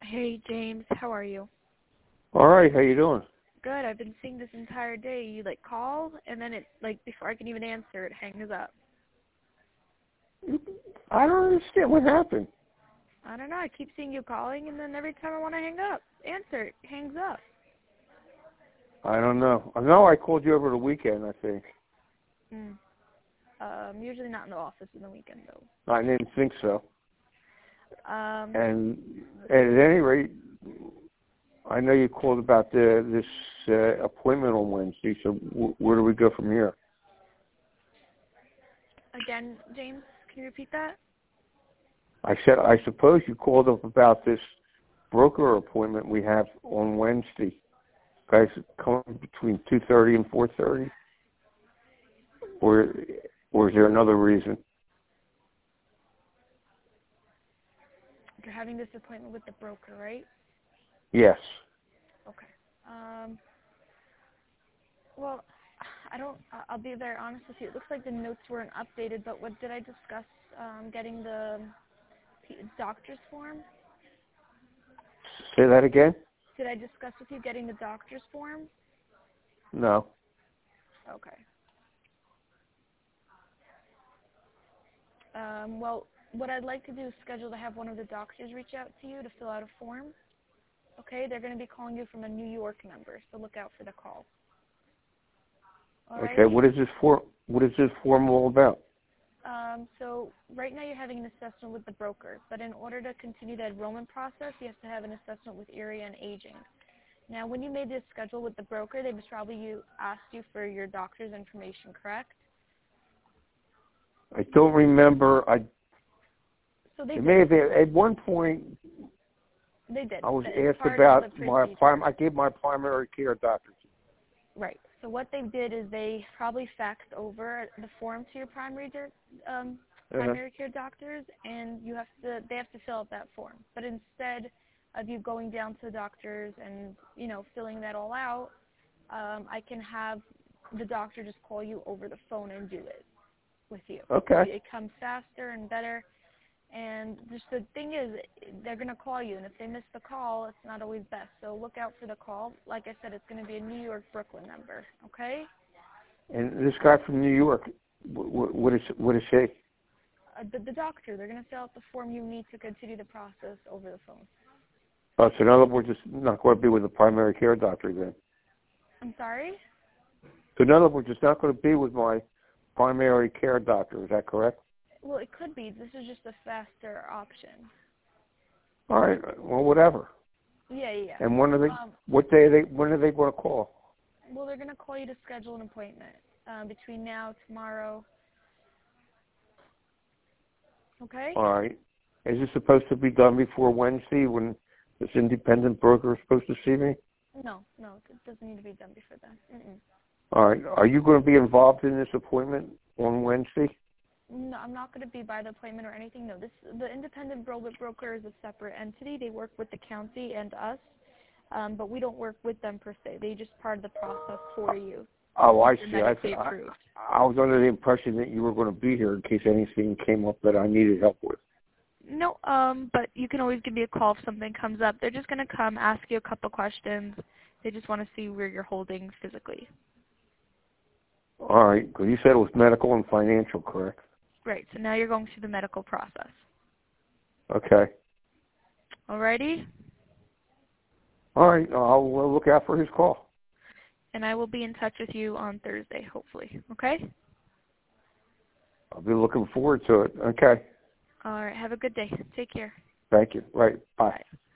Hey, James. How are you? All right, how you doing? Good. I've been seeing this entire day. You, call, and then before I can even answer, it hangs up. I don't understand what happened. I don't know. I keep seeing you calling, and then every time I want to answer, it hangs up. I don't know. I know I called you over the weekend, I think. Usually not in the office in the weekend, though. I didn't think so. Um, And at any rate, I know you called about this appointment on Wednesday, so where do we go from here? Again, James, can you repeat that? I said, I suppose you called up about this broker appointment we have on Wednesday. Guys come between 2:30 and 4:30? Or is there another reason? You're having this appointment with the broker, right? Yes. Okay. Well, I'll be very honest with you. It looks like the notes weren't updated, but what did I discuss getting the doctor's form? Say that again? Did I discuss with you getting the doctor's form? No. Okay. Well, what I'd like to do is schedule to have one of the doctors reach out to you to fill out a form. Okay? They're going to be calling you from a New York number, so look out for the call. All right? Okay, what is this form all about? So right now you're having an assessment with the broker, but in order to continue the enrollment process, you have to have an assessment with area and aging. Now, when you made this schedule with the broker, they must probably asked you for your doctor's information, correct? I don't remember. So they It did. may have been, at one point, They did. I was It's asked part about of the procedure. I gave my primary care doctor. Right. So what they did is they probably faxed over the form to your primary care doctors, and they have to fill out that form. But instead of you going down to the doctors and filling that all out, I can have the doctor just call you over the phone and do it with you. Okay. It comes faster and better. And just the thing is, they're going to call you, and if they miss the call, it's not always best. So look out for the call. Like I said, it's going to be a New York, Brooklyn number, okay? And this guy from New York, what is he? The doctor, they're going to fill out the form you need to continue the process over the phone. Oh, so in other words, it's not going to be with the primary care doctor then? I'm sorry? So in other words, it's not going to be with my primary care doctor. Is that correct? Well, it could be. This is just a faster option. All right. Well, whatever. Yeah. And when are they going to call? Well, they're going to call you to schedule an appointment between now, tomorrow. Okay? All right. Is this supposed to be done before Wednesday when this independent broker is supposed to see me? No, it doesn't need to be done before then. All right. Are you going to be involved in this appointment on Wednesday? No, I'm not going to be by the appointment or anything. No, the independent broker is a separate entity. They work with the county and us, but we don't work with them per se. They just part of the process for you. Oh, I see. I was under the impression that you were going to be here in case anything came up that I needed help with. No, but you can always give me a call if something comes up. They're just going to come ask you a couple questions. They just want to see where you're holding physically. All right. Because you said it was medical and financial, correct? Right. So now you're going through the medical process. Okay. Alrighty? All right. I'll look out for his call. And I will be in touch with you on Thursday, hopefully. Okay? I'll be looking forward to it. Okay. All right. Have a good day. Take care. Thank you. Right. Bye. Bye.